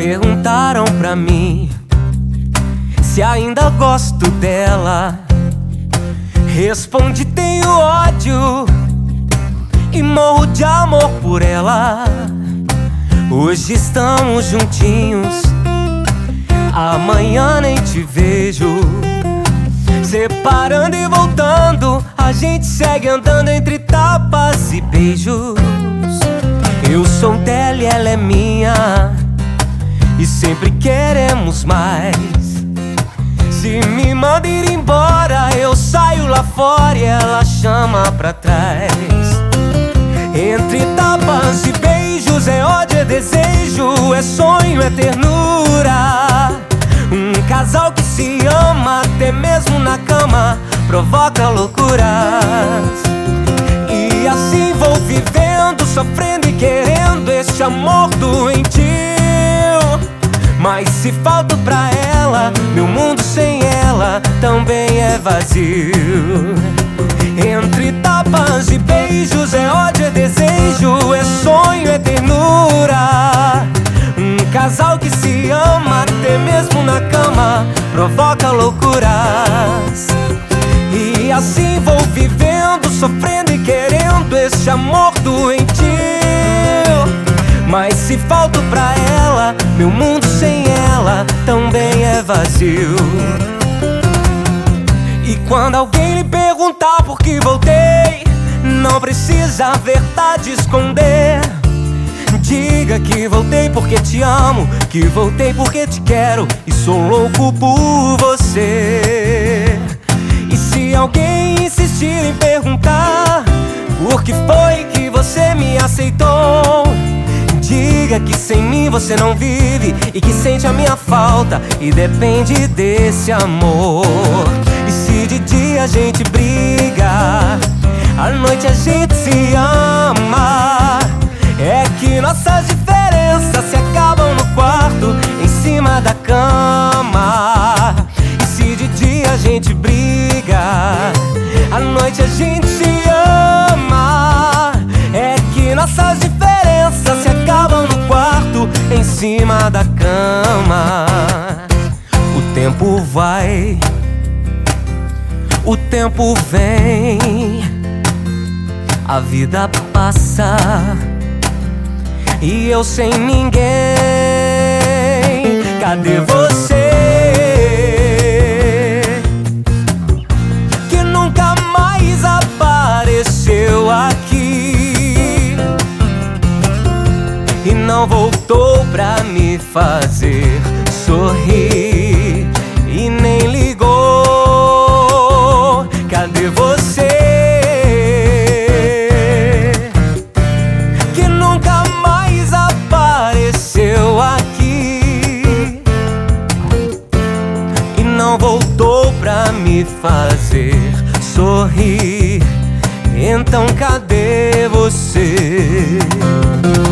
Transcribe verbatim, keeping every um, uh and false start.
perguntaram pra mim se ainda gosto dela. Respondi: tenho ódio e morro de amor por ela. Hoje estamos juntinhos, amanhã nem te vejo. Separando e voltando, a gente segue andando entre tapas e beijos. Eu sou dela e ela é minha, e sempre queremos mais. Se me manda ir embora, eu saio lá fora e ela chama pra trás. Entre tapas e beijos é ódio, é desejo, é sonho, é ternura. Um casal que se ama, até mesmo na cama, provoca loucuras. E assim vou vivendo, sofrendo e querendo este amor doentio. Mas se falto pra ela, meu mundo sem ela também é vazio. Entre tapas e beijos é ódio, é desejo, é sonho, é ternura. Um casal que se ama, até mesmo na cama, provoca loucuras. E assim vou vivendo, sofrendo e querendo este amor doentio. Mas se falto pra ela, meu mundo sem ela também é vazio. E quando alguém lhe perguntar por que voltei, não precisa a verdade esconder. Diga que voltei porque te amo, que voltei porque te quero e sou louco por você. E se alguém insistir em perguntar por que foi que você me aceitou, diga que sem mim você não vive e que sente a minha falta e depende desse amor. E se de dia a gente briga, à noite a gente se ama, é que nossas diferenças se acabam no quarto, em cima da cama. E se de dia a gente briga, à noite a gente se ama, é que nossas diferenças se acabam no quarto, em cima da cama. O tempo vai, o tempo vem, a vida passa e eu sem ninguém. Cadê você, que nunca mais apareceu aqui e não voltou pra me fazer sorrir e nem ligou? Cadê você, que nunca mais apareceu aqui e não voltou pra me fazer sorrir? Então cadê você?